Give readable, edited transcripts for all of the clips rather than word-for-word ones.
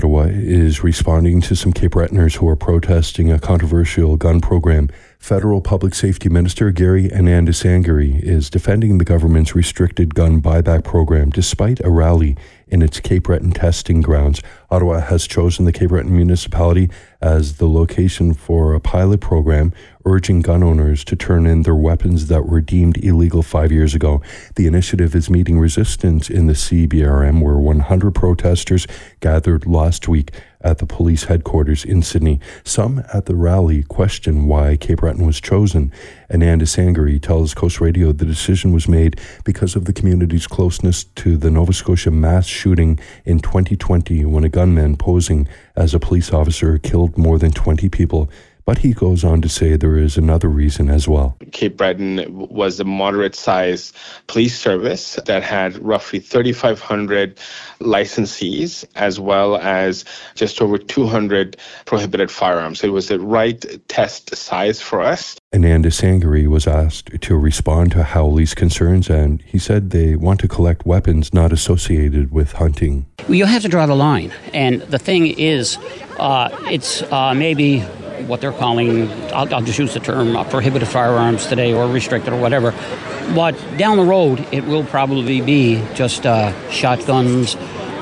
Ottawa is responding to some Cape Bretoners who are protesting a controversial gun program. Federal Public Safety Minister Gary Anandasangiri is defending the government's restricted gun buyback program despite a rally in its Cape Breton testing grounds. Ottawa has chosen the Cape Breton municipality as the location for a pilot program urging gun owners to turn in their weapons that were deemed illegal 5 years ago. The initiative is meeting resistance in the CBRM, where 100 protesters gathered last week at the police headquarters in Sydney. Some at the rally question why Cape Breton was chosen. Anandasangiri tells Coast Radio the decision was made because of the community's closeness to the Nova Scotia mass shooting in 2020 when a gunman posing as a police officer killed more than 20 people. But he goes on to say there is another reason as well. Cape Breton was a moderate-sized police service that had roughly 3,500 licensees, as well as just over 200 prohibited firearms. So it was the right test size for us. Anandasangiri was asked to respond to Howley's concerns, and he said they want to collect weapons not associated with hunting. You have to draw the line, and the thing is, it's maybe what they're calling, I'll just use the term, prohibited firearms today or restricted or whatever. But down the road, it will probably be just shotguns.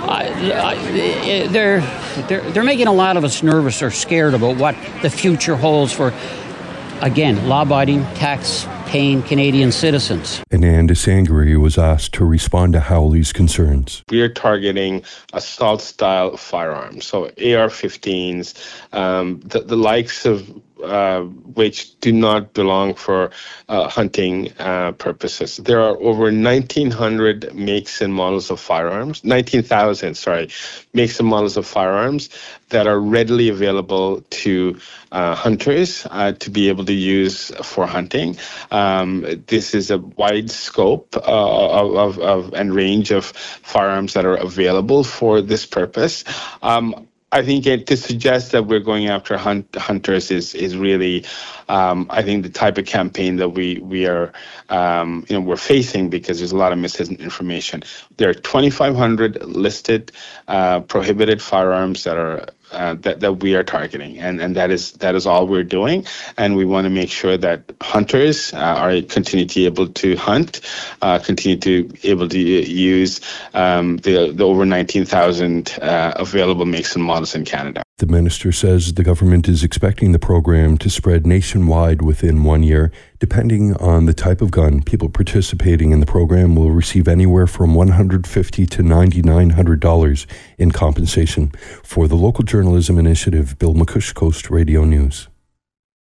They're making a lot of us nervous or scared about what the future holds for, again, law-abiding, tax-paying Canadian citizens. Anandasangiri was asked to respond to Howley's concerns. We are targeting assault-style firearms, so AR-15s, the likes of which do not belong for hunting purposes. There are over 1,900 makes and models of firearms, 19,000, makes and models of firearms that are readily available to hunters to be able to use for hunting. This is a wide scope of and range of firearms that are available for this purpose. I think to suggest that we're going after hunters is really, I think, the type of campaign that we are, we're facing, because there's a lot of misinformation. There are 2,500 listed prohibited firearms that are that we are targeting, and that is all we're doing. And we want to make sure that hunters are continue to be able to hunt, continue to be able to use the over 19,000 available makes and models in Canada. The minister says the government is expecting the program to spread nationwide within 1 year. Depending on the type of gun, people participating in the program will receive anywhere from $150 to $9,900 in compensation. For the Local Journalism Initiative, Bill McCush, Coast Radio News.